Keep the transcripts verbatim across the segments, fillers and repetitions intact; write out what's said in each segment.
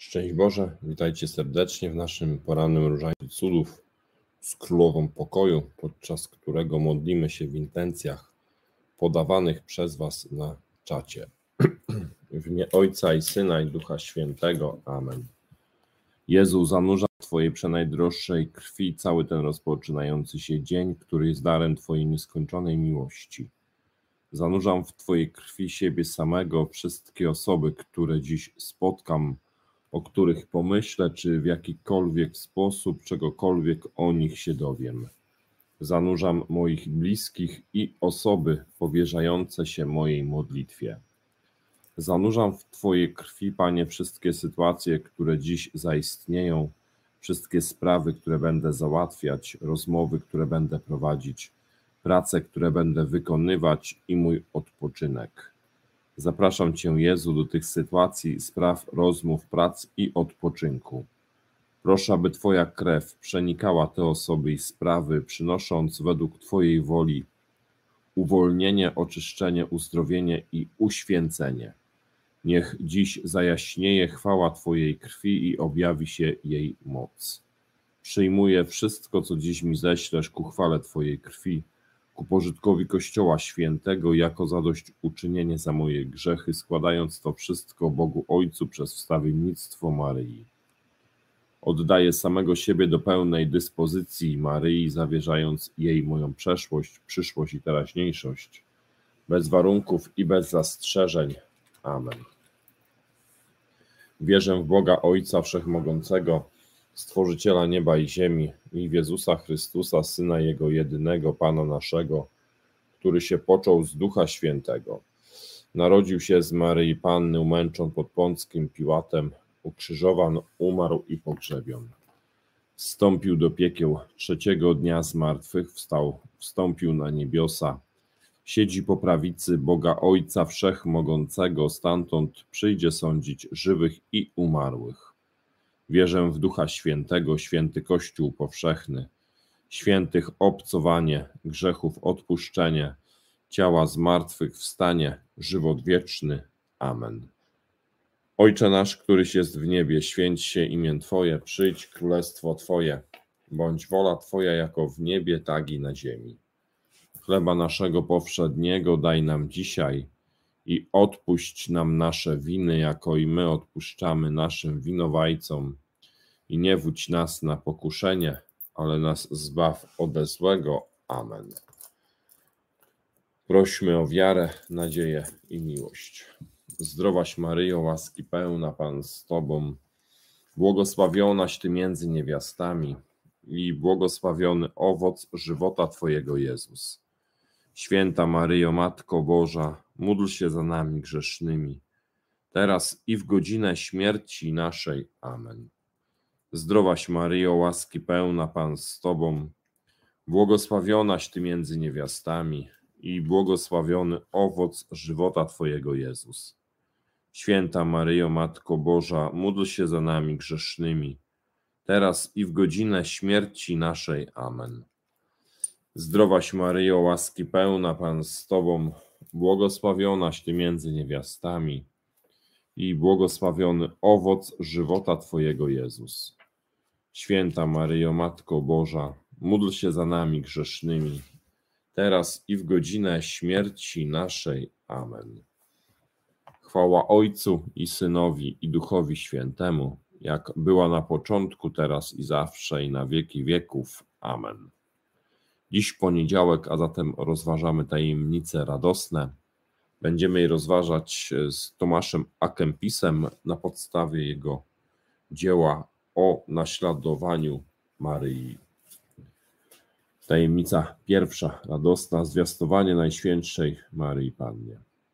Szczęść Boże, witajcie serdecznie w naszym porannym różańcu cudów z Królową Pokoju, podczas którego modlimy się w intencjach podawanych przez Was na czacie. W imię Ojca i Syna i Ducha Świętego. Amen. Jezu, zanurzam w Twojej przenajdroższej krwi cały ten rozpoczynający się dzień, który jest darem Twojej nieskończonej miłości. Zanurzam w Twojej krwi siebie samego, wszystkie osoby, które dziś spotkam, o których pomyślę, czy w jakikolwiek sposób czegokolwiek o nich się dowiem. Zanurzam moich bliskich i osoby powierzające się mojej modlitwie. Zanurzam w Twojej krwi, Panie, wszystkie sytuacje, które dziś zaistnieją, wszystkie sprawy, które będę załatwiać, rozmowy, które będę prowadzić, prace, które będę wykonywać i mój odpoczynek. Zapraszam Cię, Jezu, do tych sytuacji, spraw, rozmów, prac i odpoczynku. Proszę, aby Twoja krew przenikała te osoby i sprawy, przynosząc według Twojej woli uwolnienie, oczyszczenie, uzdrowienie i uświęcenie. Niech dziś zajaśnieje chwała Twojej krwi i objawi się jej moc. Przyjmuję wszystko, co dziś mi ześlesz ku chwale Twojej krwi, ku pożytkowi Kościoła Świętego, jako zadośćuczynienie za moje grzechy, składając to wszystko Bogu Ojcu przez wstawiennictwo Maryi. Oddaję samego siebie do pełnej dyspozycji Maryi, zawierzając jej moją przeszłość, przyszłość i teraźniejszość, bez warunków i bez zastrzeżeń. Amen. Wierzę w Boga Ojca Wszechmogącego, Stworzyciela nieba i ziemi, i w Jezusa Chrystusa, Syna Jego jedynego, Pana naszego, który się począł z Ducha Świętego. Narodził się z Maryi Panny, umęczon pod Pąckim Piłatem, ukrzyżowan, umarł i pogrzebion. Wstąpił do piekieł, trzeciego dnia z martwych wstał, wstąpił na niebiosa, siedzi po prawicy Boga Ojca Wszechmogącego, stamtąd przyjdzie sądzić żywych i umarłych. Wierzę w Ducha Świętego, święty Kościół powszechny, świętych obcowanie, grzechów odpuszczenie, ciała zmartwychwstanie, żywot wieczny. Amen. Ojcze nasz, któryś jest w niebie, święć się imię Twoje, przyjdź królestwo Twoje, bądź wola Twoja jako w niebie, tak i na ziemi. Chleba naszego powszedniego daj nam dzisiaj i odpuść nam nasze winy, jako i my odpuszczamy naszym winowajcom. I nie wódź nas na pokuszenie, ale nas zbaw ode złego. Amen. Prośmy o wiarę, nadzieję i miłość. Zdrowaś Maryjo, łaski pełna, Pan z Tobą, błogosławionaś Ty między niewiastami i błogosławiony owoc żywota Twojego, Jezus. Święta Maryjo, Matko Boża, módl się za nami grzesznymi, teraz i w godzinę śmierci naszej. Amen. Zdrowaś Maryjo, łaski pełna, Pan z Tobą, błogosławionaś Ty między niewiastami i błogosławiony owoc żywota Twojego, Jezus. Święta Maryjo, Matko Boża, módl się za nami grzesznymi, teraz i w godzinę śmierci naszej. Amen. Zdrowaś Maryjo, łaski pełna, Pan z Tobą, błogosławionaś Ty między niewiastami i błogosławiony owoc żywota Twojego, Jezus. Święta Maryjo, Matko Boża, módl się za nami grzesznymi, teraz i w godzinę śmierci naszej. Amen. Chwała Ojcu i Synowi i Duchowi Świętemu, jak była na początku, teraz i zawsze, i na wieki wieków. Amen. Dziś poniedziałek, a zatem rozważamy tajemnice radosne. Będziemy je rozważać z Tomaszem A. Kempisem na podstawie jego dzieła o naśladowaniu Maryi. Tajemnica pierwsza, radosna, zwiastowanie Najświętszej Maryi Pannie.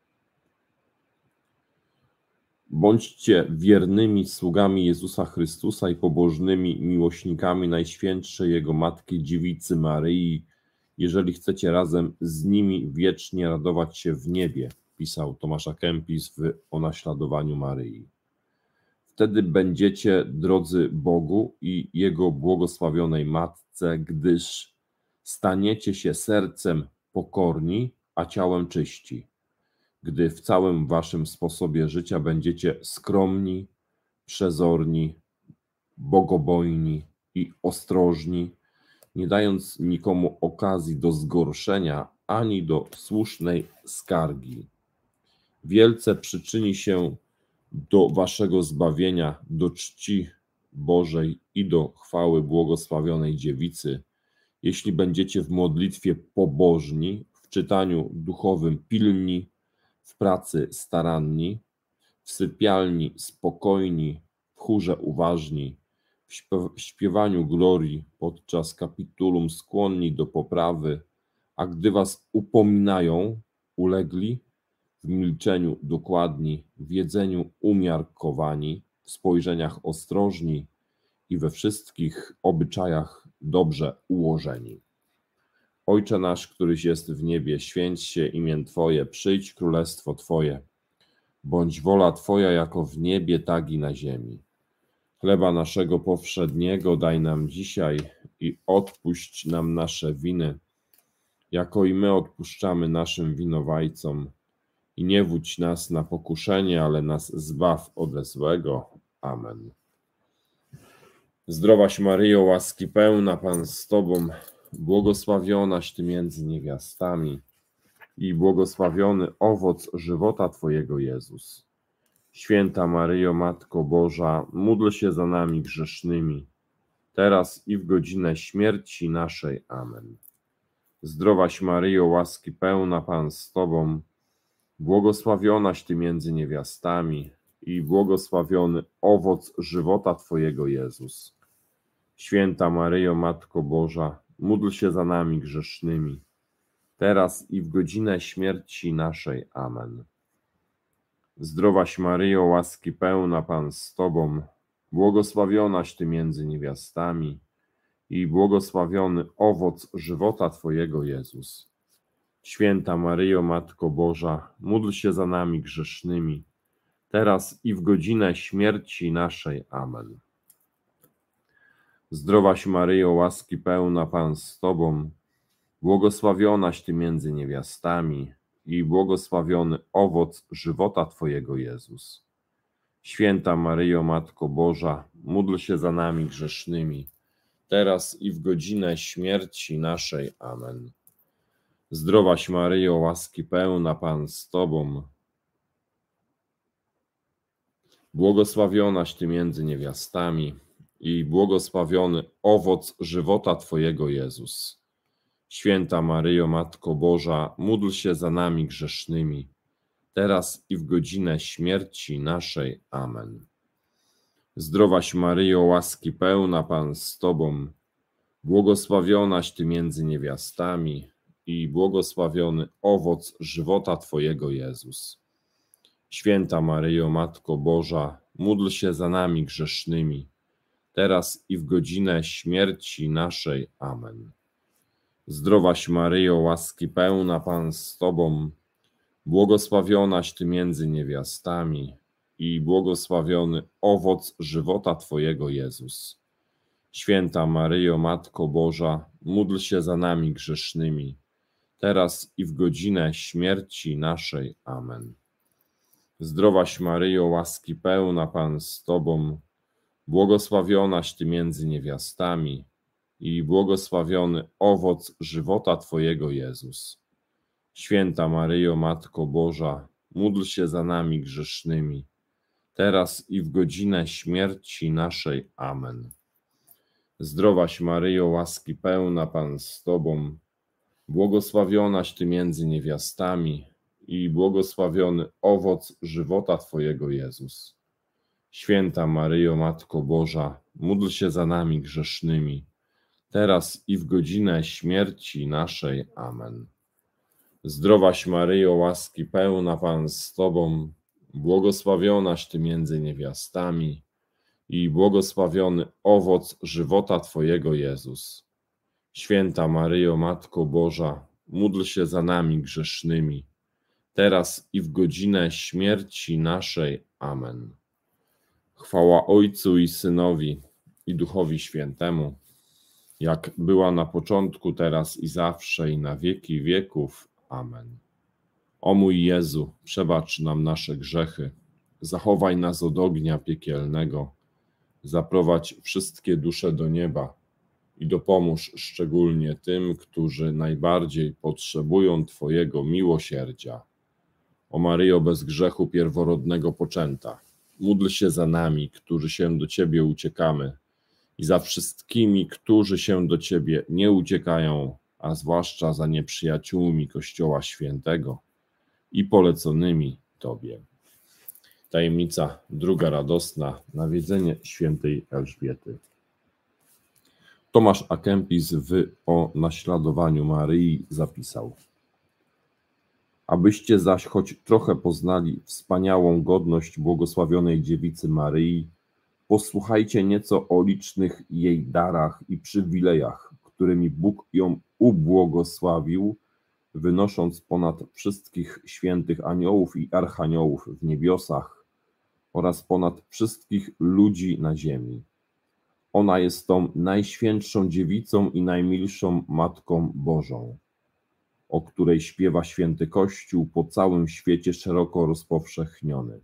Bądźcie wiernymi sługami Jezusa Chrystusa i pobożnymi miłośnikami Najświętszej Jego Matki Dziewicy Maryi, jeżeli chcecie razem z nimi wiecznie radować się w niebie, pisał Tomasz A. Kempis w O naśladowaniu Maryi. Wtedy będziecie drodzy Bogu i Jego błogosławionej Matce, gdyż staniecie się sercem pokorni, a ciałem czyści, gdy w całym waszym sposobie życia będziecie skromni, przezorni, bogobojni i ostrożni, nie dając nikomu okazji do zgorszenia ani do słusznej skargi. Wielce przyczyni się do waszego zbawienia, do czci Bożej i do chwały błogosławionej dziewicy, jeśli będziecie w modlitwie pobożni, w czytaniu duchowym pilni, w pracy staranni, w sypialni spokojni, w chórze uważni, w śpiewaniu glorii podczas kapitulum skłonni do poprawy, a gdy was upominają, ulegli, w milczeniu dokładni, w jedzeniu umiarkowani, w spojrzeniach ostrożni i we wszystkich obyczajach dobrze ułożeni. Ojcze nasz, któryś jest w niebie, święć się imię Twoje, przyjdź królestwo Twoje. Bądź wola Twoja jako w niebie, tak i na ziemi. Chleba naszego powszedniego daj nam dzisiaj i odpuść nam nasze winy, jako i my odpuszczamy naszym winowajcom. I nie wódź nas na pokuszenie, ale nas zbaw ode złego. Amen. Zdrowaś Maryjo, łaski pełna, Pan z Tobą, błogosławionaś Ty między niewiastami i błogosławiony owoc żywota Twojego, Jezus. Święta Maryjo, Matko Boża, módl się za nami grzesznymi, teraz i w godzinę śmierci naszej. Amen. Zdrowaś Maryjo, łaski pełna, Pan z Tobą, błogosławionaś Ty między niewiastami i błogosławiony owoc żywota Twojego, Jezus. Święta Maryjo, Matko Boża, módl się za nami grzesznymi, teraz i w godzinę śmierci naszej. Amen. Zdrowaś Maryjo, łaski pełna, Pan z Tobą, błogosławionaś Ty między niewiastami i błogosławiony owoc żywota Twojego, Jezus. Święta Maryjo, Matko Boża, módl się za nami grzesznymi, teraz i w godzinę śmierci naszej. Amen. Zdrowaś Maryjo, łaski pełna, Pan z Tobą, błogosławionaś Ty między niewiastami i błogosławiony owoc żywota Twojego, Jezus. Święta Maryjo, Matko Boża, módl się za nami grzesznymi, teraz i w godzinę śmierci naszej. Amen. Zdrowaś Maryjo, łaski pełna, Pan z Tobą, błogosławionaś Ty między niewiastami i błogosławiony owoc żywota Twojego, Jezus. Święta Maryjo, Matko Boża, módl się za nami grzesznymi, teraz i w godzinę śmierci naszej. Amen. Zdrowaś Maryjo, łaski pełna, Pan z Tobą, błogosławionaś Ty między niewiastami i błogosławiony owoc żywota Twojego, Jezus. Święta Maryjo, Matko Boża, módl się za nami grzesznymi, teraz i w godzinę śmierci naszej. Amen. Zdrowaś Maryjo, łaski pełna, Pan z Tobą, błogosławionaś Ty między niewiastami i błogosławiony owoc żywota Twojego, Jezus. Święta Maryjo, Matko Boża, módl się za nami grzesznymi, teraz i w godzinę śmierci naszej. Amen. Zdrowaś Maryjo, łaski pełna, Pan z Tobą, błogosławionaś Ty między niewiastami i błogosławiony owoc żywota Twojego, Jezus. Święta Maryjo, Matko Boża, módl się za nami grzesznymi, teraz i w godzinę śmierci naszej. Amen. Zdrowaś Maryjo, łaski pełna, Pan z Tobą, błogosławionaś Ty między niewiastami i błogosławiony owoc żywota Twojego, Jezus. Święta Maryjo, Matko Boża, módl się za nami grzesznymi, teraz i w godzinę śmierci naszej. Amen. Zdrowaś Maryjo, łaski pełna, Pan z Tobą, błogosławionaś Ty między niewiastami i błogosławiony owoc żywota Twojego, Jezus. Święta Maryjo, Matko Boża, módl się za nami grzesznymi, teraz i w godzinę śmierci naszej. Amen. Chwała Ojcu i Synowi, i Duchowi Świętemu, jak była na początku, teraz i zawsze, i na wieki wieków. Amen. O mój Jezu, przebacz nam nasze grzechy, zachowaj nas od ognia piekielnego, zaprowadź wszystkie dusze do nieba i dopomóż szczególnie tym, którzy najbardziej potrzebują Twojego miłosierdzia. O Maryjo bez grzechu pierworodnego poczęta, módl się za nami, którzy się do Ciebie uciekamy, i za wszystkimi, którzy się do Ciebie nie uciekają, a zwłaszcza za nieprzyjaciółmi Kościoła Świętego i poleconymi Tobie. Tajemnica druga radosna, nawiedzenie świętej Elżbiety. Tomasz A. Kempis w O naśladowaniu Maryi zapisał: Abyście zaś choć trochę poznali wspaniałą godność błogosławionej dziewicy Maryi, posłuchajcie nieco o licznych jej darach i przywilejach, którymi Bóg ją ubłogosławił, wynosząc ponad wszystkich świętych aniołów i archaniołów w niebiosach oraz ponad wszystkich ludzi na ziemi. Ona jest tą najświętszą dziewicą i najmilszą Matką Bożą, o której śpiewa święty Kościół po całym świecie szeroko rozpowszechniony.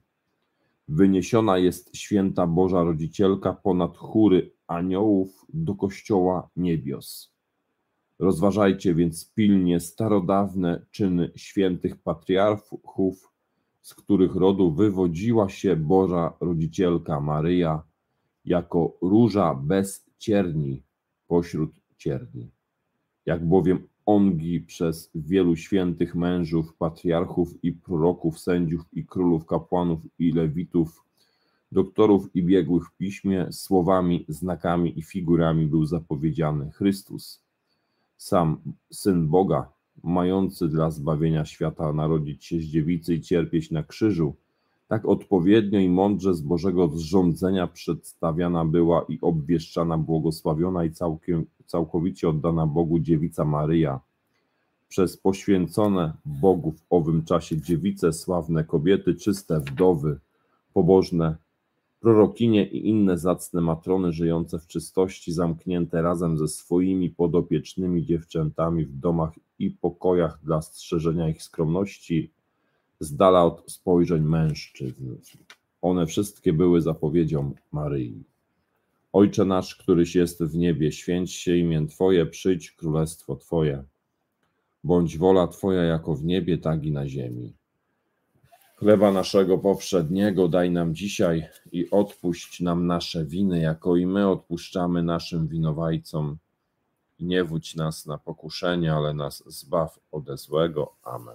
Wyniesiona jest święta Boża Rodzicielka ponad chóry aniołów do Kościoła niebios. Rozważajcie więc pilnie starodawne czyny świętych patriarchów, z których rodu wywodziła się Boża Rodzicielka Maryja, jako róża bez cierni pośród cierni. Jak bowiem ongi przez wielu świętych mężów, patriarchów i proroków, sędziów i królów, kapłanów i lewitów, doktorów i biegłych w piśmie, słowami, znakami i figurami był zapowiedziany Chrystus, sam Syn Boga, mający dla zbawienia świata narodzić się z dziewicy i cierpieć na krzyżu, tak odpowiednio i mądrze z Bożego zrządzenia przedstawiana była i obwieszczana błogosławiona i całkiem, całkowicie oddana Bogu dziewica Maryja. Przez poświęcone Bogu w owym czasie dziewice, sławne kobiety, czyste wdowy, pobożne prorokinie i inne zacne matrony żyjące w czystości, zamknięte razem ze swoimi podopiecznymi dziewczętami w domach i pokojach dla strzeżenia ich skromności, z dala od spojrzeń mężczyzn. One wszystkie były zapowiedzią Maryi. Ojcze nasz, któryś jest w niebie, święć się imię Twoje, przyjdź królestwo Twoje. Bądź wola Twoja jako w niebie, tak i na ziemi. Chleba naszego powszedniego daj nam dzisiaj i odpuść nam nasze winy, jako i my odpuszczamy naszym winowajcom. I nie wódź nas na pokuszenie, ale nas zbaw ode złego. Amen.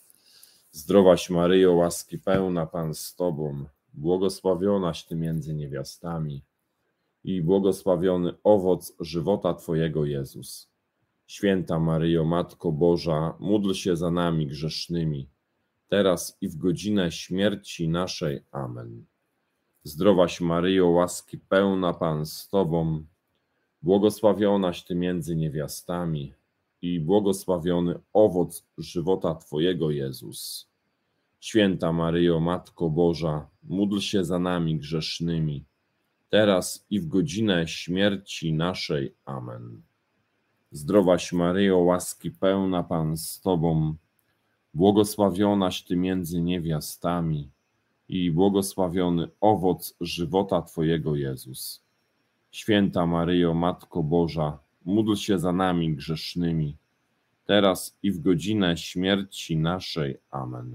Zdrowaś Maryjo, łaski pełna, Pan z Tobą, błogosławionaś Ty między niewiastami i błogosławiony owoc żywota Twojego, Jezus. Święta Maryjo, Matko Boża, módl się za nami grzesznymi, teraz i w godzinę śmierci naszej. Amen. Zdrowaś Maryjo, łaski pełna, Pan z Tobą, błogosławionaś Ty między niewiastami i błogosławiony owoc żywota Twojego, Jezus. Święta Maryjo, Matko Boża, módl się za nami grzesznymi, teraz i w godzinę śmierci naszej. Amen. Zdrowaś Maryjo, łaski pełna, Pan z Tobą, błogosławionaś Ty między niewiastami i błogosławiony owoc żywota Twojego, Jezus. Święta Maryjo, Matko Boża, módl się za nami grzesznymi, teraz i w godzinę śmierci naszej. Amen.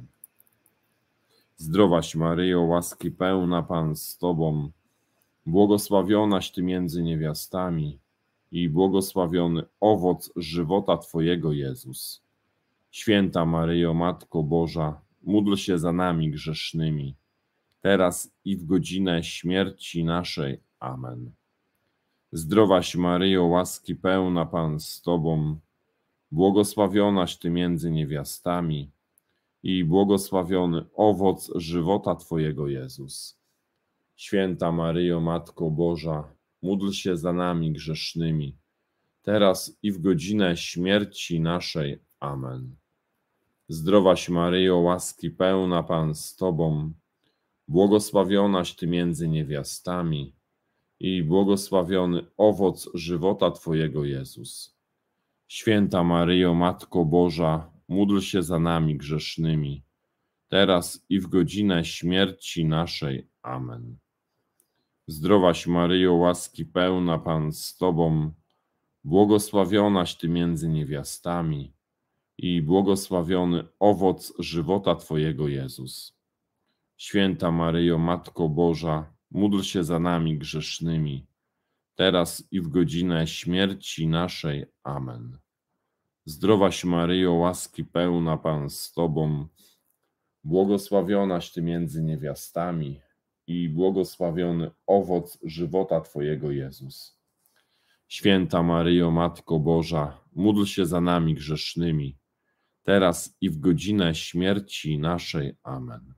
Zdrowaś Maryjo, łaski pełna, Pan z Tobą, błogosławionaś Ty między niewiastami i błogosławiony owoc żywota Twojego, Jezus. Święta Maryjo, Matko Boża, módl się za nami grzesznymi, teraz i w godzinę śmierci naszej. Amen. Zdrowaś Maryjo, łaski pełna, Pan z Tobą, błogosławionaś Ty między niewiastami i błogosławiony owoc żywota Twojego, Jezus. Święta Maryjo, Matko Boża, módl się za nami grzesznymi, teraz i w godzinę śmierci naszej. Amen. Zdrowaś Maryjo, łaski pełna, Pan z Tobą, błogosławionaś Ty między niewiastami i błogosławiony owoc żywota Twojego, Jezus. Święta Maryjo, Matko Boża, módl się za nami grzesznymi, teraz i w godzinę śmierci naszej. Amen. Zdrowaś Maryjo, łaski pełna, Pan z Tobą, błogosławionaś Ty między niewiastami i błogosławiony owoc żywota Twojego, Jezus. Święta Maryjo, Matko Boża, módl się za nami grzesznymi, teraz i w godzinę śmierci naszej. Amen. Zdrowaś Maryjo, łaski pełna, Pan z Tobą, błogosławionaś Ty między niewiastami i błogosławiony owoc żywota Twojego, Jezus. Święta Maryjo, Matko Boża, módl się za nami grzesznymi, teraz i w godzinę śmierci naszej. Amen.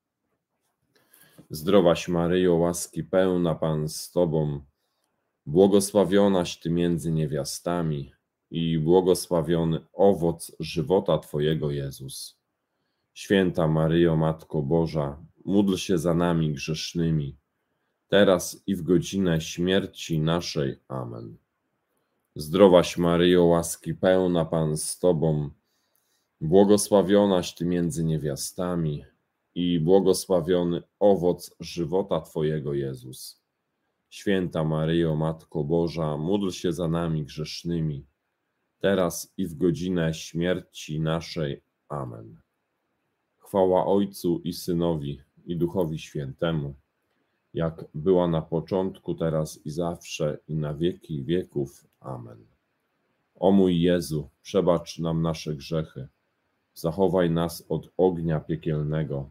Zdrowaś Maryjo, łaski pełna, Pan z Tobą, błogosławionaś Ty między niewiastami i błogosławiony owoc żywota Twojego, Jezus. Święta Maryjo, Matko Boża, módl się za nami grzesznymi, teraz i w godzinę śmierci naszej. Amen. Zdrowaś Maryjo, łaski pełna, Pan z Tobą, błogosławionaś Ty między niewiastami i błogosławiony owoc żywota Twojego, Jezus. Święta Maryjo, Matko Boża, módl się za nami grzesznymi, teraz i w godzinę śmierci naszej. Amen. Chwała Ojcu i Synowi, i Duchowi Świętemu, jak była na początku, teraz i zawsze, i na wieki wieków. Amen. O mój Jezu, przebacz nam nasze grzechy, zachowaj nas od ognia piekielnego,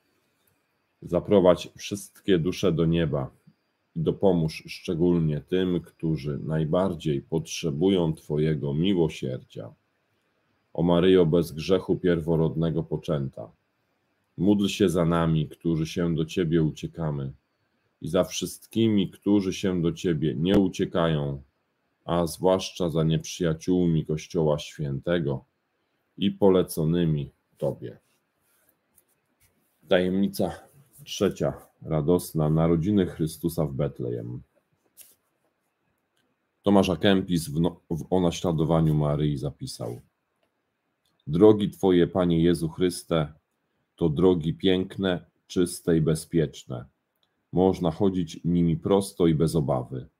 zaprowadź wszystkie dusze do nieba i dopomóż szczególnie tym, którzy najbardziej potrzebują Twojego miłosierdzia. O Maryjo, bez grzechu pierworodnego poczęta, módl się za nami, którzy się do Ciebie uciekamy, i za wszystkimi, którzy się do Ciebie nie uciekają, a zwłaszcza za nieprzyjaciółmi Kościoła Świętego i poleconymi Tobie. Tajemnica trzecia, radosna, narodziny Chrystusa w Betlejem. Tomasz A. Kempis w, no, w o naśladowaniu Maryi zapisał: drogi Twoje, Panie Jezu Chryste, to drogi piękne, czyste i bezpieczne. Można chodzić nimi prosto i bez obawy.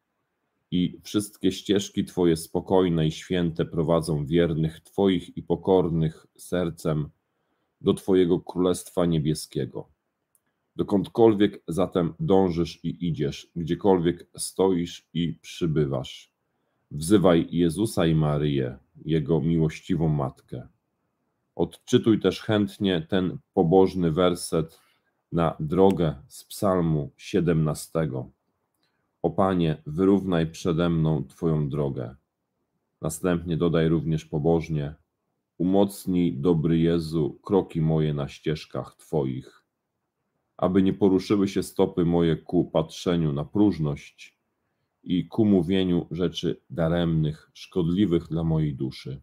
I wszystkie ścieżki Twoje spokojne i święte prowadzą wiernych Twoich i pokornych sercem do Twojego Królestwa Niebieskiego. Dokądkolwiek zatem dążysz i idziesz, gdziekolwiek stoisz i przybywasz, wzywaj Jezusa i Maryję, Jego miłościwą Matkę. Odczytuj też chętnie ten pobożny werset na drogę z Psalmu siedemnastego. O Panie, wyrównaj przede mną Twoją drogę. Następnie dodaj również pobożnie: umocnij, dobry Jezu, kroki moje na ścieżkach Twoich, aby nie poruszyły się stopy moje ku patrzeniu na próżność i ku mówieniu rzeczy daremnych, szkodliwych dla mojej duszy.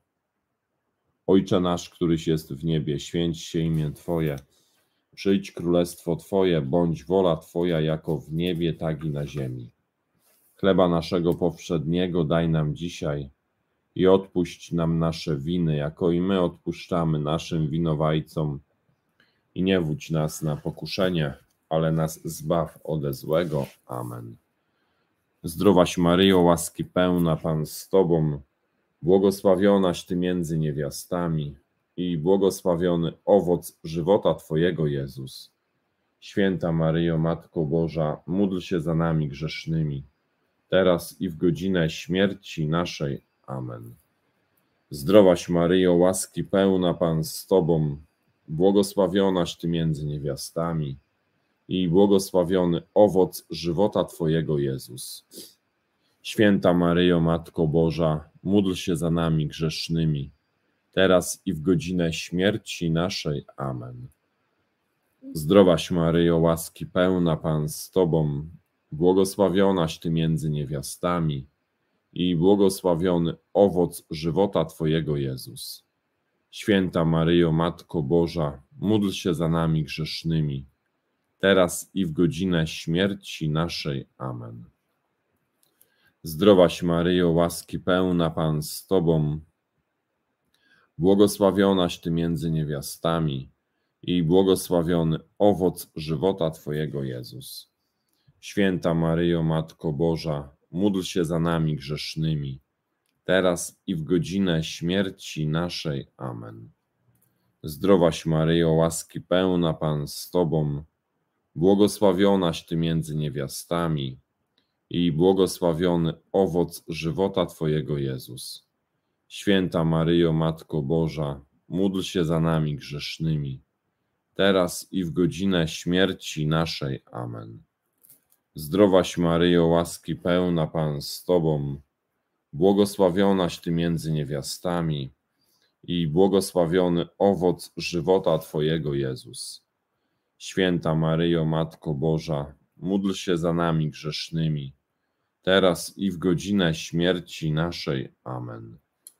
Ojcze nasz, któryś jest w niebie, święć się imię Twoje. Przyjdź królestwo Twoje, bądź wola Twoja jako w niebie, tak i na ziemi. Chleba naszego powszedniego daj nam dzisiaj i odpuść nam nasze winy, jako i my odpuszczamy naszym winowajcom. I nie wódź nas na pokuszenie, ale nas zbaw ode złego. Amen. Zdrowaś Maryjo, łaski pełna, Pan z Tobą, błogosławionaś Ty między niewiastami i błogosławiony owoc żywota Twojego, Jezus. Święta Maryjo, Matko Boża, módl się za nami grzesznymi, teraz i w godzinę śmierci naszej. Amen. Zdrowaś Maryjo, łaski pełna, Pan z Tobą, błogosławionaś Ty między niewiastami i błogosławiony owoc żywota Twojego, Jezus. Święta Maryjo, Matko Boża, módl się za nami grzesznymi, teraz i w godzinę śmierci naszej. Amen. Zdrowaś Maryjo, łaski pełna, Pan z Tobą, błogosławionaś Ty między niewiastami i błogosławiony owoc żywota Twojego, Jezus. Święta Maryjo, Matko Boża, módl się za nami grzesznymi, teraz i w godzinę śmierci naszej. Amen. Zdrowaś Maryjo, łaski pełna, Pan z Tobą, błogosławionaś Ty między niewiastami i błogosławiony owoc żywota Twojego, Jezus. Święta Maryjo, Matko Boża, módl się za nami grzesznymi, teraz i w godzinę śmierci naszej. Amen. Zdrowaś Maryjo, łaski pełna, Pan z Tobą, błogosławionaś Ty między niewiastami i błogosławiony owoc żywota Twojego, Jezus. Święta Maryjo, Matko Boża, módl się za nami grzesznymi, teraz i w godzinę śmierci naszej. Amen. Zdrowaś Maryjo, łaski pełna, Pan z Tobą, błogosławionaś Ty między niewiastami i błogosławiony owoc żywota Twojego, Jezus. Święta Maryjo, Matko Boża, módl się za nami grzesznymi, teraz i w godzinę śmierci naszej. Amen.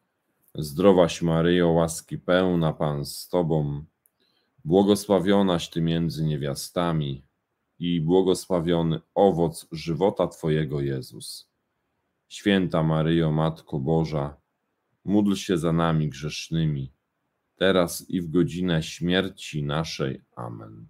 Zdrowaś Maryjo, łaski pełna, Pan z Tobą, błogosławionaś Ty między niewiastami i błogosławiony owoc żywota Twojego, Jezus. Święta Maryjo, Matko Boża, módl się za nami grzesznymi, teraz i w godzinę śmierci naszej. Amen.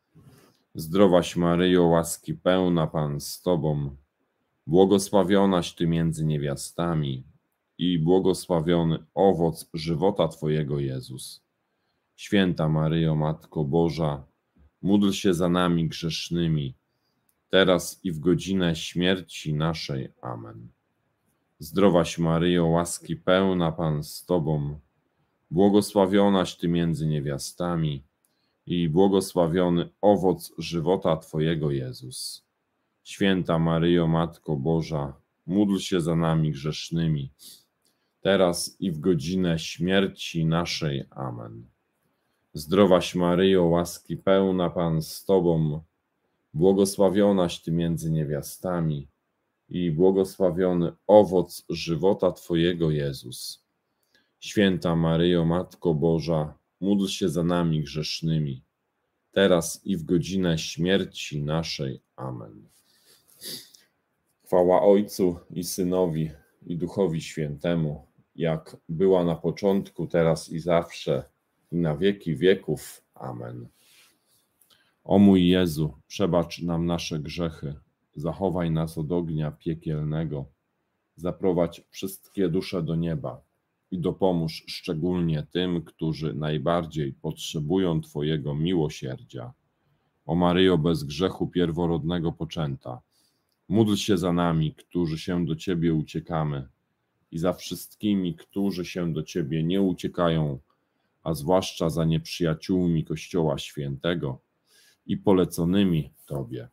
Zdrowaś Maryjo, łaski pełna, Pan z Tobą, błogosławionaś Ty między niewiastami i błogosławiony owoc żywota Twojego, Jezus. Święta Maryjo, Matko Boża, módl się za nami grzesznymi, teraz i w godzinę śmierci naszej. Amen. Zdrowaś Maryjo, łaski pełna, Pan z Tobą, błogosławionaś Ty między niewiastami i błogosławiony owoc żywota Twojego, Jezus. Święta Maryjo, Matko Boża, módl się za nami grzesznymi, teraz i w godzinę śmierci naszej. Amen. Zdrowaś Maryjo, łaski pełna, Pan z Tobą, błogosławionaś Ty między niewiastami i błogosławiony owoc żywota Twojego, Jezus. Święta Maryjo, Matko Boża, módl się za nami grzesznymi, teraz i w godzinę śmierci naszej. Amen. Chwała Ojcu i Synowi, i Duchowi Świętemu, jak była na początku, teraz i zawsze, i na wieki wieków. Amen. O mój Jezu, przebacz nam nasze grzechy, zachowaj nas od ognia piekielnego, zaprowadź wszystkie dusze do nieba i dopomóż szczególnie tym, którzy najbardziej potrzebują Twojego miłosierdzia. O Maryjo, bez grzechu pierworodnego poczęta, módl się za nami, którzy się do Ciebie uciekamy, i za wszystkimi, którzy się do Ciebie nie uciekają, a zwłaszcza za nieprzyjaciółmi Kościoła Świętego i poleconymi Tobie.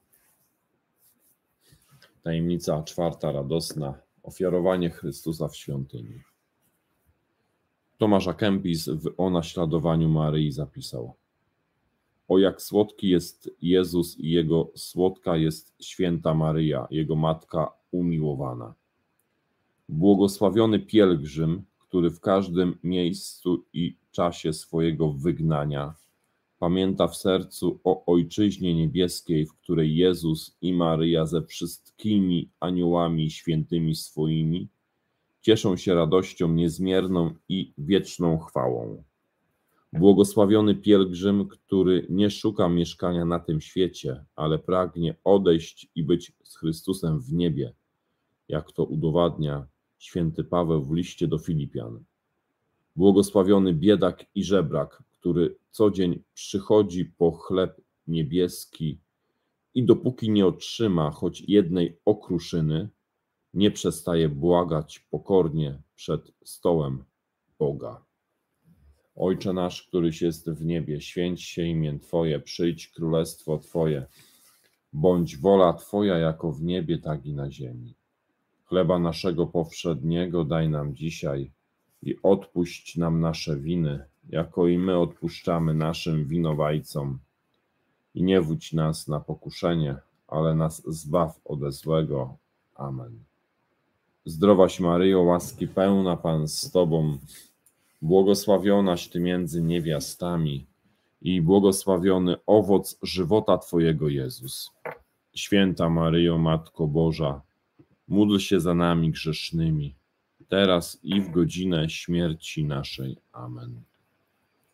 Tajemnica czwarta radosna. Ofiarowanie Chrystusa w świątyni. Tomasz à Kempis w O naśladowaniu Maryi zapisał: o jak słodki jest Jezus i Jego słodka jest święta Maryja, Jego Matka umiłowana. Błogosławiony pielgrzym, który w każdym miejscu i czasie swojego wygnania pamięta w sercu o Ojczyźnie Niebieskiej, w której Jezus i Maryja ze wszystkimi aniołami świętymi swoimi cieszą się radością niezmierną i wieczną chwałą. Błogosławiony pielgrzym, który nie szuka mieszkania na tym świecie, ale pragnie odejść i być z Chrystusem w niebie, jak to udowadnia święty Paweł w liście do Filipian. Błogosławiony biedak i żebrak, który co dzień przychodzi po chleb niebieski i dopóki nie otrzyma choć jednej okruszyny, nie przestaje błagać pokornie przed stołem Boga. Ojcze nasz, któryś jest w niebie, święć się imię Twoje, przyjdź królestwo Twoje, bądź wola Twoja jako w niebie, tak i na ziemi. Chleba naszego powszedniego daj nam dzisiaj i odpuść nam nasze winy, jako i my odpuszczamy naszym winowajcom. I nie wódź nas na pokuszenie, ale nas zbaw ode złego. Amen. Zdrowaś Maryjo, łaski pełna, Pan z Tobą, błogosławionaś Ty między niewiastami i błogosławiony owoc żywota Twojego, Jezus. Święta Maryjo, Matko Boża, módl się za nami grzesznymi, teraz i w godzinę śmierci naszej. Amen.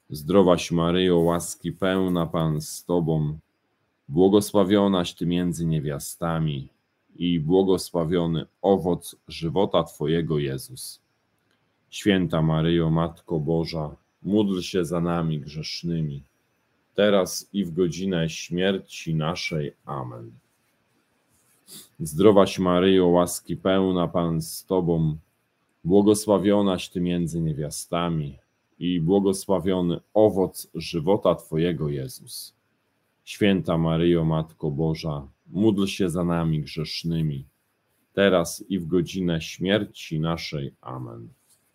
Zdrowaś Maryjo, łaski pełna, Pan z Tobą, błogosławionaś Ty między niewiastami i błogosławiony owoc żywota Twojego, Jezus. Święta Maryjo, Matko Boża, módl się za nami grzesznymi, teraz i w godzinę śmierci naszej. Amen. Zdrowaś Maryjo, łaski pełna, Pan z Tobą, błogosławionaś Ty między niewiastami i błogosławiony owoc żywota Twojego, Jezus. Święta Maryjo, Matko Boża, módl się za nami grzesznymi, teraz i w godzinę śmierci naszej. Amen.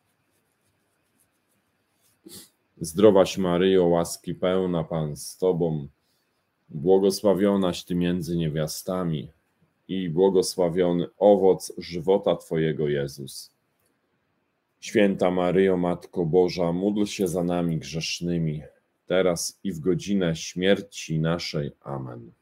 Zdrowaś Maryjo, łaski pełna, Pan z Tobą, błogosławionaś Ty między niewiastami i błogosławiony owoc żywota Twojego, Jezus. Święta Maryjo, Matko Boża, módl się za nami grzesznymi, teraz i w godzinę śmierci naszej. Amen.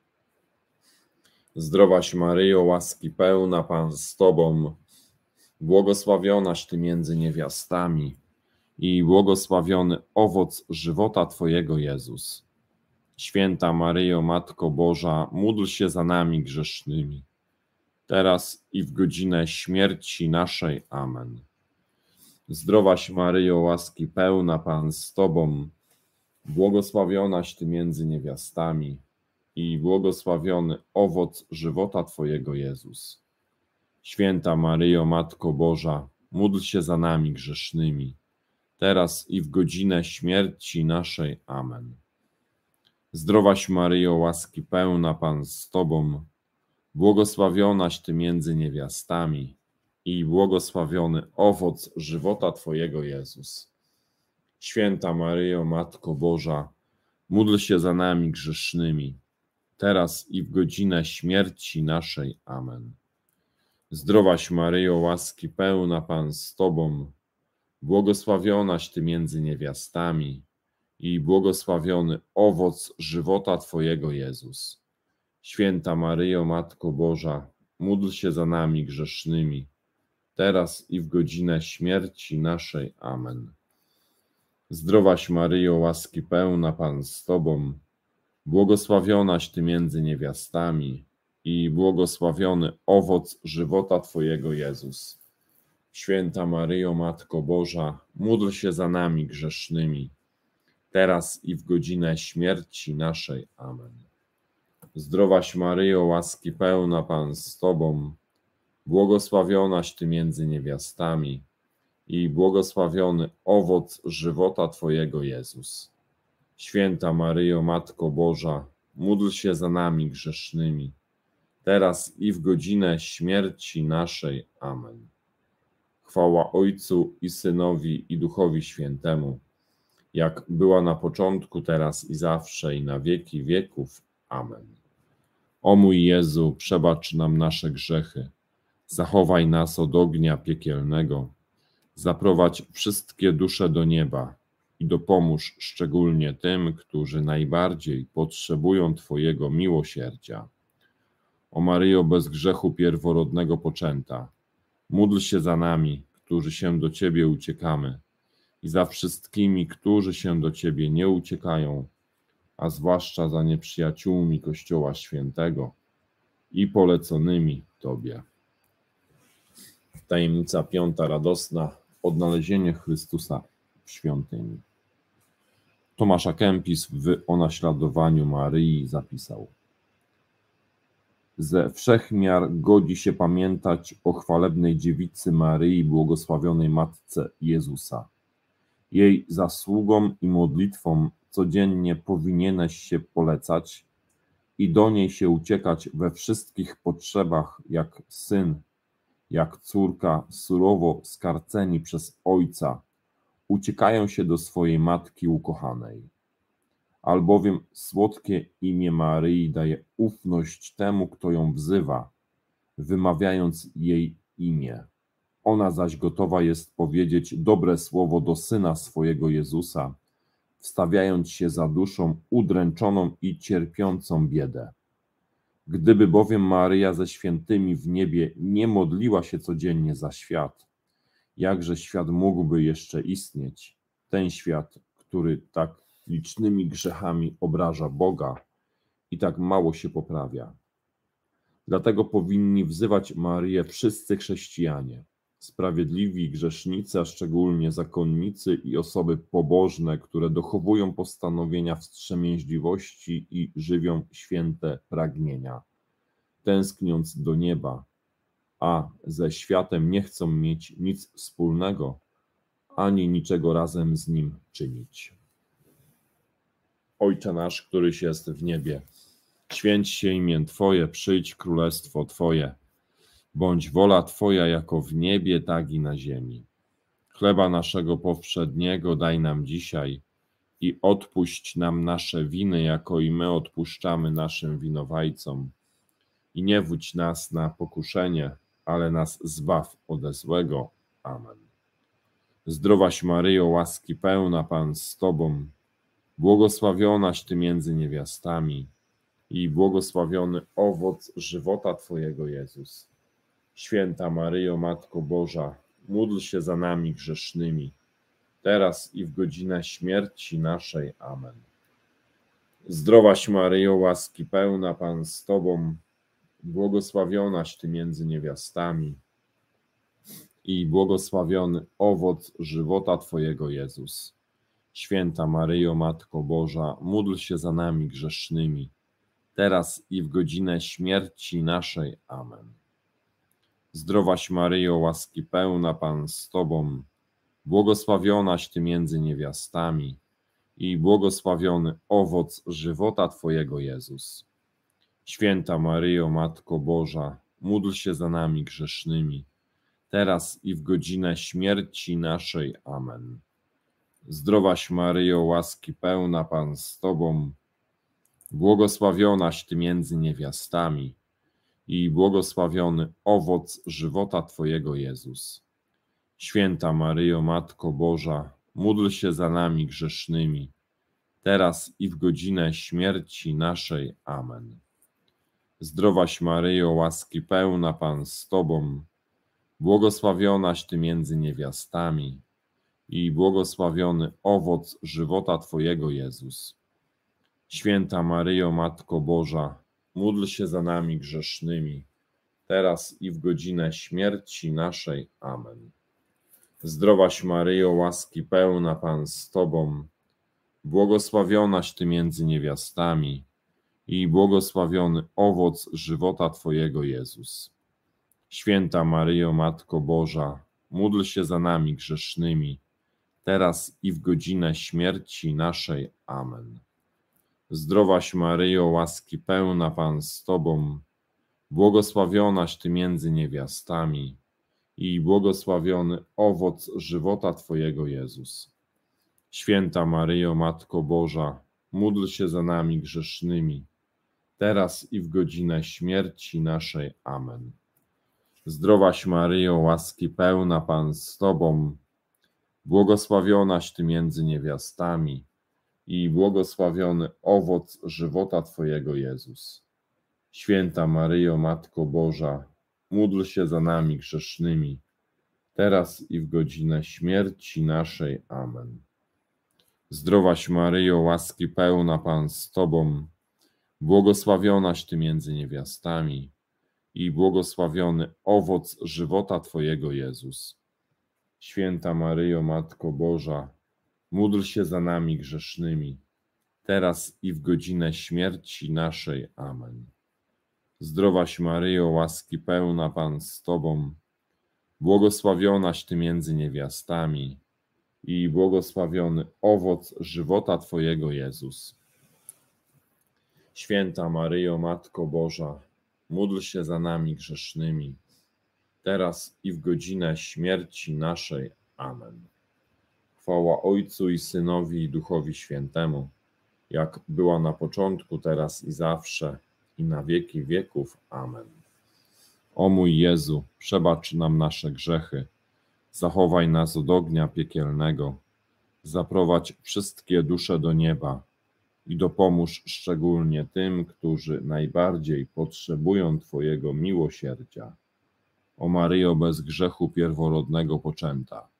Zdrowaś Maryjo, łaski pełna, Pan z Tobą, błogosławionaś Ty między niewiastami i błogosławiony owoc żywota Twojego, Jezus. Święta Maryjo, Matko Boża, módl się za nami grzesznymi, teraz i w godzinę śmierci naszej. Amen. Zdrowaś Maryjo, łaski pełna, Pan z Tobą, błogosławionaś Ty między niewiastami i błogosławiony owoc żywota Twojego, Jezus. Święta Maryjo, Matko Boża, módl się za nami grzesznymi, teraz i w godzinę śmierci naszej. Amen. Zdrowaś Maryjo, łaski pełna, Pan z Tobą, błogosławionaś Ty między niewiastami i błogosławiony owoc żywota Twojego, Jezus. Święta Maryjo, Matko Boża, módl się za nami grzesznymi, teraz i w godzinę śmierci naszej. Amen. Zdrowaś Maryjo, łaski pełna, Pan z Tobą, błogosławionaś Ty między niewiastami i błogosławiony owoc żywota Twojego, Jezus. Święta Maryjo, Matko Boża, módl się za nami grzesznymi, teraz i w godzinę śmierci naszej. Amen. Zdrowaś Maryjo, łaski pełna, Pan z Tobą, błogosławionaś Ty między niewiastami i błogosławiony owoc żywota Twojego, Jezus. Święta Maryjo, Matko Boża, módl się za nami grzesznymi, teraz i w godzinę śmierci naszej. Amen. Zdrowaś Maryjo, łaski pełna, Pan z Tobą, błogosławionaś Ty między niewiastami i błogosławiony owoc żywota Twojego, Jezus. Święta Maryjo, Matko Boża, módl się za nami grzesznymi, teraz i w godzinę śmierci naszej. Amen. Chwała Ojcu i Synowi i Duchowi Świętemu, jak była na początku, teraz i zawsze, i na wieki wieków. Amen. O mój Jezu, przebacz nam nasze grzechy, zachowaj nas od ognia piekielnego, zaprowadź wszystkie dusze do nieba i dopomóż szczególnie tym, którzy najbardziej potrzebują Twojego miłosierdzia. O Maryjo, bez grzechu pierworodnego poczęta, módl się za nami, którzy się do Ciebie uciekamy, i za wszystkimi, którzy się do Ciebie nie uciekają, a zwłaszcza za nieprzyjaciółmi Kościoła Świętego i poleconymi Tobie. Tajemnica piąta radosna. Odnalezienie Chrystusa w świątyni. Tomasz à Kempis w O naśladowaniu Maryi zapisał: ze wszech miar godzi się pamiętać o chwalebnej dziewicy Maryi, błogosławionej Matce Jezusa. Jej zasługom i modlitwom codziennie powinieneś się polecać i do niej się uciekać we wszystkich potrzebach, jak syn, jak córka, surowo skarceni przez ojca, uciekają się do swojej matki ukochanej. Albowiem słodkie imię Maryi daje ufność temu, kto ją wzywa, wymawiając jej imię. Ona zaś gotowa jest powiedzieć dobre słowo do Syna swojego Jezusa, wstawiając się za duszą udręczoną i cierpiącą biedę. Gdyby bowiem Maryja ze świętymi w niebie nie modliła się codziennie za świat, jakże świat mógłby jeszcze istnieć, ten świat, który tak licznymi grzechami obraża Boga i tak mało się poprawia. Dlatego powinni wzywać Maryję wszyscy chrześcijanie, sprawiedliwi grzesznicy, a szczególnie zakonnicy i osoby pobożne, które dochowują postanowienia wstrzemięźliwości i żywią święte pragnienia, tęskniąc do nieba, a ze światem nie chcą mieć nic wspólnego, ani niczego razem z nim czynić. Ojcze nasz, któryś jest w niebie, święć się imię Twoje, przyjdź królestwo Twoje, bądź wola Twoja jako w niebie, tak i na ziemi. Chleba naszego powszedniego daj nam dzisiaj i odpuść nam nasze winy, jako i my odpuszczamy naszym winowajcom. I nie wódź nas na pokuszenie, ale nas zbaw ode złego. Amen. Zdrowaś Maryjo, łaski pełna, Pan z Tobą, błogosławionaś Ty między niewiastami i błogosławiony owoc żywota Twojego, Jezus. Święta Maryjo, Matko Boża, módl się za nami grzesznymi, teraz i w godzinę śmierci naszej. Amen. Zdrowaś Maryjo, łaski pełna, Pan z Tobą, błogosławionaś Ty między niewiastami i błogosławiony owoc żywota Twojego, Jezus. Święta Maryjo, Matko Boża, módl się za nami grzesznymi, teraz i w godzinę śmierci naszej. Amen. Zdrowaś Maryjo, łaski pełna, Pan z Tobą, błogosławionaś Ty między niewiastami i błogosławiony owoc żywota Twojego, Jezus. Święta Maryjo, Matko Boża, módl się za nami grzesznymi, teraz i w godzinę śmierci naszej. Amen. Zdrowaś Maryjo, łaski pełna, Pan z Tobą, błogosławionaś Ty między niewiastami i błogosławiony owoc żywota Twojego, Jezus. Święta Maryjo, Matko Boża, módl się za nami grzesznymi, teraz i w godzinę śmierci naszej. Amen. Zdrowaś Maryjo, łaski pełna, Pan z Tobą, błogosławionaś Ty między niewiastami i błogosławiony owoc żywota Twojego, Jezus. Święta Maryjo, Matko Boża, módl się za nami grzesznymi, teraz i w godzinę śmierci naszej. Amen. Zdrowaś Maryjo, łaski pełna, Pan z Tobą, błogosławionaś Ty między niewiastami i błogosławiony owoc żywota Twojego, Jezus. Święta Maryjo, Matko Boża, módl się za nami grzesznymi, teraz i w godzinę śmierci naszej. Amen. Zdrowaś Maryjo, łaski pełna, Pan z Tobą, błogosławionaś Ty między niewiastami i błogosławiony owoc żywota Twojego, Jezus. Święta Maryjo, Matko Boża, módl się za nami grzesznymi, teraz i w godzinę śmierci naszej. Amen. Zdrowaś Maryjo, łaski pełna, Pan z Tobą, błogosławionaś Ty między niewiastami i błogosławiony owoc żywota Twojego, Jezus. Święta Maryjo, Matko Boża, módl się za nami grzesznymi, teraz i w godzinę śmierci naszej. Amen. Zdrowaś Maryjo, łaski pełna, Pan z Tobą, błogosławionaś Ty między niewiastami i błogosławiony owoc żywota Twojego, Jezus. Święta Maryjo, Matko Boża, módl się za nami grzesznymi, teraz i w godzinę śmierci naszej. Amen. Zdrowaś Maryjo, łaski pełna, Pan z Tobą, błogosławionaś Ty między niewiastami i błogosławiony owoc żywota Twojego, Jezus. Święta Maryjo, Matko Boża, módl się za nami grzesznymi, teraz i w godzinę śmierci naszej. Amen. Chwała Ojcu i Synowi i Duchowi Świętemu, jak była na początku, teraz i zawsze, i na wieki wieków. Amen. O mój Jezu, przebacz nam nasze grzechy, zachowaj nas od ognia piekielnego, zaprowadź wszystkie dusze do nieba i dopomóż szczególnie tym, którzy najbardziej potrzebują Twojego miłosierdzia. O Maryjo bez grzechu pierworodnego poczęta,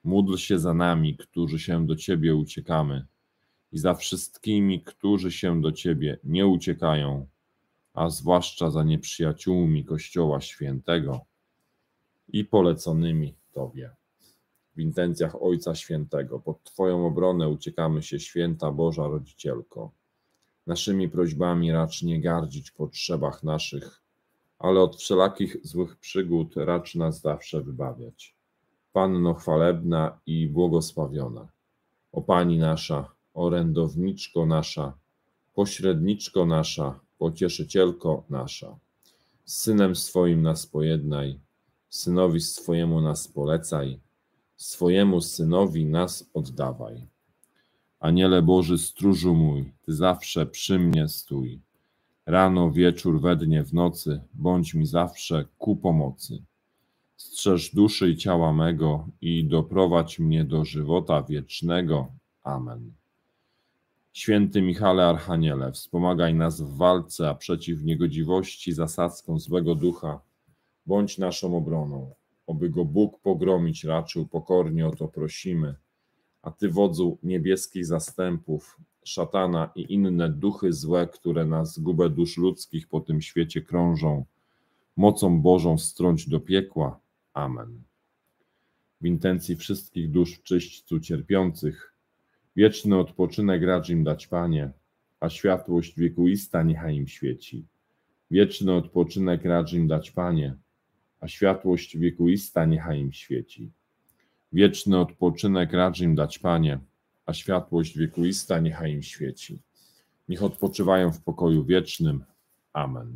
Módl się za nami, którzy się do Ciebie uciekamy, i za wszystkimi, którzy się do Ciebie nie uciekają, a zwłaszcza za nieprzyjaciółmi Kościoła Świętego i poleconymi Tobie. W intencjach Ojca Świętego, pod Twoją obronę uciekamy się, Święta Boża Rodzicielko. Naszymi prośbami racz nie gardzić w potrzebach naszych, ale od wszelakich złych przygód racz nas zawsze wybawiać. Panno chwalebna i błogosławiona, o Pani nasza, orędowniczko nasza, pośredniczko nasza, pocieszycielko nasza, z Synem swoim nas pojednaj, Synowi swojemu nas polecaj, swojemu Synowi nas oddawaj. Aniele Boży, stróżu mój, Ty zawsze przy mnie stój. Rano, wieczór, we dnie, w nocy, bądź mi zawsze ku pomocy. Strzeż duszy i ciała mego i doprowadź mnie do żywota wiecznego. Amen. Święty Michale Archaniele, wspomagaj nas w walce, a przeciw niegodziwości zasadzką złego ducha bądź naszą obroną. Oby go Bóg pogromić raczył, pokornie o to prosimy. A Ty, wodzu niebieskich zastępów, szatana i inne duchy złe, które na zgubę dusz ludzkich po tym świecie krążą, mocą Bożą wstrąć do piekła. Amen. W intencji wszystkich dusz w czyśćcu cierpiących, wieczny odpoczynek racz im dać, Panie, a światłość wiekuista niechaj im świeci. Wieczny odpoczynek racz im dać, Panie, a światłość wiekuista niechaj im świeci. Wieczny odpoczynek racz im dać, Panie, a światłość wiekuista niechaj im świeci. Niech odpoczywają w pokoju wiecznym. Amen.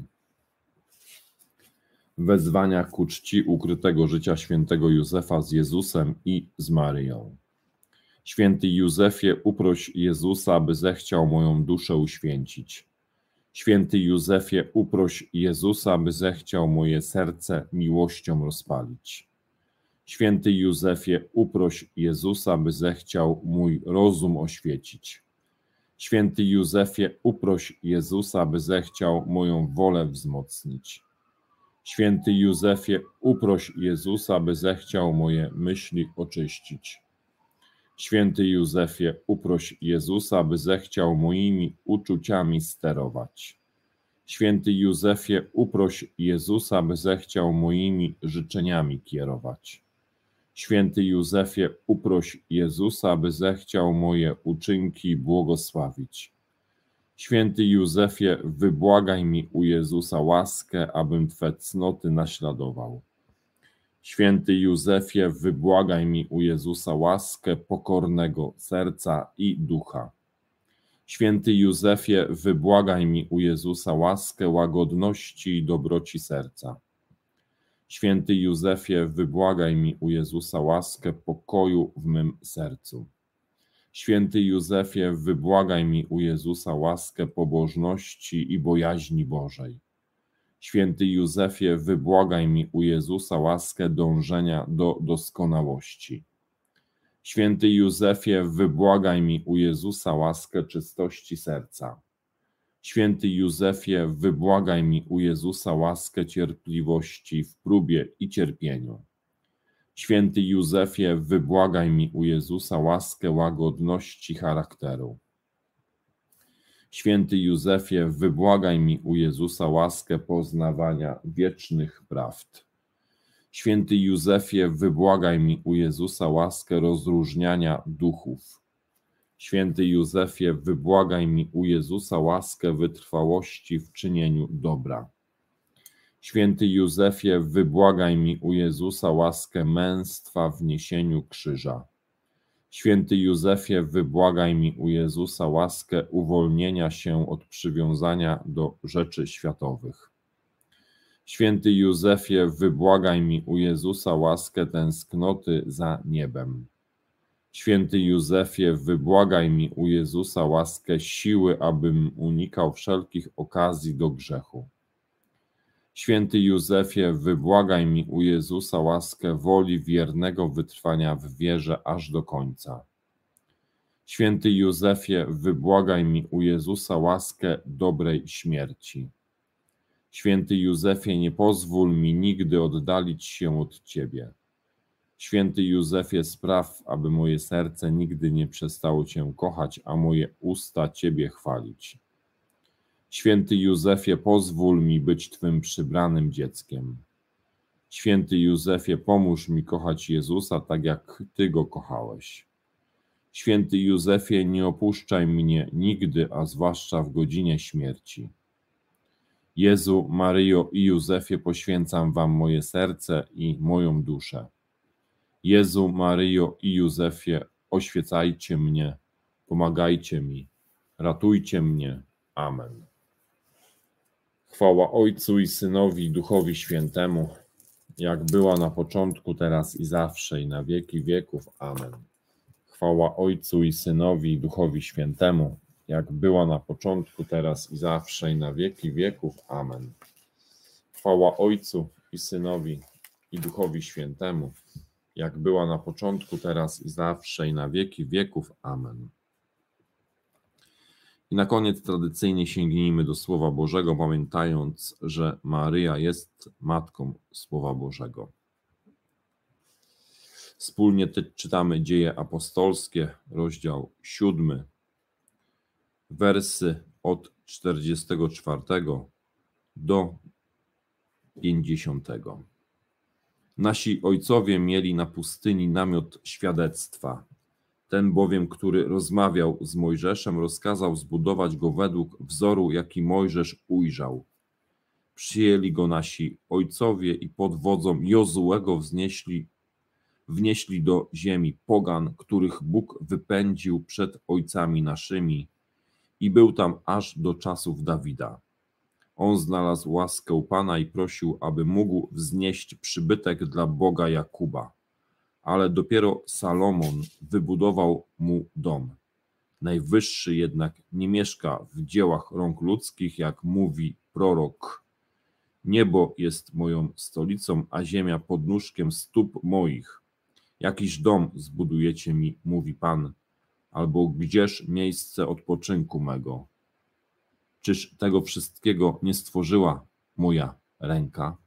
Wezwania ku czci ukrytego życia świętego Józefa z Jezusem i z Maryją. Święty Józefie, uproś Jezusa, by zechciał moją duszę uświęcić. Święty Józefie, uproś Jezusa, by zechciał moje serce miłością rozpalić. Święty Józefie, uproś Jezusa, by zechciał mój rozum oświecić. Święty Józefie, uproś Jezusa, by zechciał moją wolę wzmocnić. Święty Józefie, uproś Jezusa, by zechciał moje myśli oczyścić. Święty Józefie, uproś Jezusa, by zechciał moimi uczuciami sterować. Święty Józefie, uproś Jezusa, by zechciał moimi życzeniami kierować. Święty Józefie, uproś Jezusa, by zechciał moje uczynki błogosławić. Święty Józefie, wybłagaj mi u Jezusa łaskę, abym Twe cnoty naśladował. Święty Józefie, wybłagaj mi u Jezusa łaskę pokornego serca i ducha. Święty Józefie, wybłagaj mi u Jezusa łaskę łagodności i dobroci serca. Święty Józefie, wybłagaj mi u Jezusa łaskę pokoju w mym sercu. Święty Józefie, wybłagaj mi u Jezusa łaskę pobożności i bojaźni Bożej. Święty Józefie, wybłagaj mi u Jezusa łaskę dążenia do doskonałości. Święty Józefie, wybłagaj mi u Jezusa łaskę czystości serca. Święty Józefie, wybłagaj mi u Jezusa łaskę cierpliwości w próbie i cierpieniu. Święty Józefie, wybłagaj mi u Jezusa łaskę łagodności charakteru. Święty Józefie, wybłagaj mi u Jezusa łaskę poznawania wiecznych prawd. Święty Józefie, wybłagaj mi u Jezusa łaskę rozróżniania duchów. Święty Józefie, wybłagaj mi u Jezusa łaskę wytrwałości w czynieniu dobra. Święty Józefie, wybłagaj mi u Jezusa łaskę męstwa w niesieniu krzyża. Święty Józefie, wybłagaj mi u Jezusa łaskę uwolnienia się od przywiązania do rzeczy światowych. Święty Józefie, wybłagaj mi u Jezusa łaskę tęsknoty za niebem. Święty Józefie, wybłagaj mi u Jezusa łaskę siły, abym unikał wszelkich okazji do grzechu. Święty Józefie, wybłagaj mi u Jezusa łaskę woli wiernego wytrwania w wierze aż do końca. Święty Józefie, wybłagaj mi u Jezusa łaskę dobrej śmierci. Święty Józefie, nie pozwól mi nigdy oddalić się od Ciebie. Święty Józefie, spraw, aby moje serce nigdy nie przestało Cię kochać, a moje usta Ciebie chwalić. Święty Józefie, pozwól mi być Twym przybranym dzieckiem. Święty Józefie, pomóż mi kochać Jezusa tak, jak Ty Go kochałeś. Święty Józefie, nie opuszczaj mnie nigdy, a zwłaszcza w godzinie śmierci. Jezu, Maryjo i Józefie, poświęcam Wam moje serce i moją duszę. Jezu, Maryjo i Józefie, oświecajcie mnie, pomagajcie mi, ratujcie mnie. Amen. Chwała Ojcu i Synowi, i Duchowi Świętemu, jak była na początku, teraz i zawsze, i na wieki wieków. Amen. Chwała Ojcu i Synowi, i Duchowi Świętemu, jak była na początku, teraz i zawsze, i na wieki wieków. Amen. Chwała Ojcu i Synowi, i Duchowi Świętemu, jak była na początku, teraz i zawsze, i na wieki wieków. Amen. I na koniec tradycyjnie sięgnijmy do Słowa Bożego, pamiętając, że Maryja jest Matką Słowa Bożego. Wspólnie czytamy Dzieje Apostolskie, rozdział siódmy, wersy od czterdziestego czwartego do pięćdziesiątego. Nasi ojcowie mieli na pustyni namiot świadectwa. Ten bowiem, który rozmawiał z Mojżeszem, rozkazał zbudować go według wzoru, jaki Mojżesz ujrzał. Przyjęli go nasi ojcowie i pod wodzą Jozułego wznieśli, wnieśli do ziemi pogan, których Bóg wypędził przed ojcami naszymi, i był tam aż do czasów Dawida. On znalazł łaskę u Pana i prosił, aby mógł wznieść przybytek dla Boga Jakuba. Ale dopiero Salomon wybudował mu dom. Najwyższy jednak nie mieszka w dziełach rąk ludzkich, jak mówi prorok. Niebo jest moją stolicą, a ziemia podnóżkiem stóp moich. Jakiż dom zbudujecie mi, mówi Pan, albo gdzież miejsce odpoczynku mego? Czyż tego wszystkiego nie stworzyła moja ręka?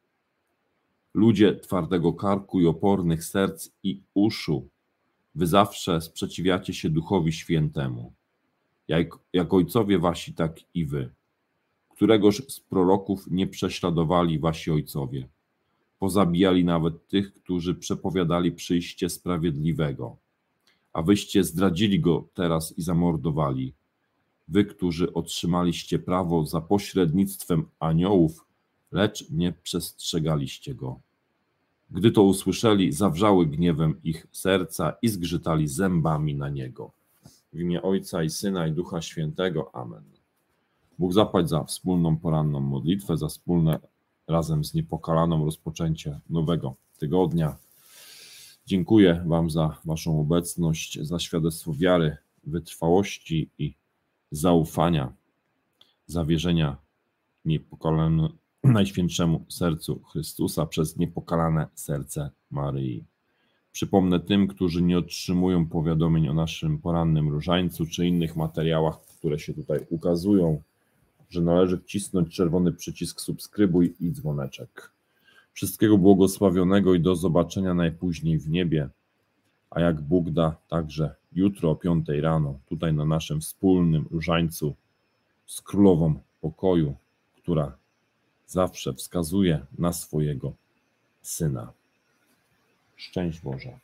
Ludzie twardego karku i opornych serc i uszu, wy zawsze sprzeciwiacie się Duchowi Świętemu. Jak, jak ojcowie wasi, tak i wy. Któregoż z proroków nie prześladowali wasi ojcowie. Pozabijali nawet tych, którzy przepowiadali przyjście sprawiedliwego. A wyście zdradzili go teraz i zamordowali. Wy, którzy otrzymaliście prawo za pośrednictwem aniołów, lecz nie przestrzegaliście go. Gdy to usłyszeli, zawrzały gniewem ich serca i zgrzytali zębami na niego. W imię Ojca i Syna i Ducha Świętego. Amen. Bóg zapłać za wspólną poranną modlitwę, za wspólne razem z Niepokalaną rozpoczęcie nowego tygodnia. Dziękuję Wam za Waszą obecność, za świadectwo wiary, wytrwałości i zaufania, zawierzenia niepokalanym Najświętszemu Sercu Chrystusa przez niepokalane serce Maryi. Przypomnę tym, którzy nie otrzymują powiadomień o naszym porannym różańcu czy innych materiałach, które się tutaj ukazują, że należy wcisnąć czerwony przycisk subskrybuj i dzwoneczek. Wszystkiego błogosławionego i do zobaczenia najpóźniej w niebie, a jak Bóg da, także jutro o piątej rano, tutaj na naszym wspólnym różańcu z Królową Pokoju, która zawsze wskazuje na swojego Syna. Szczęść Boże.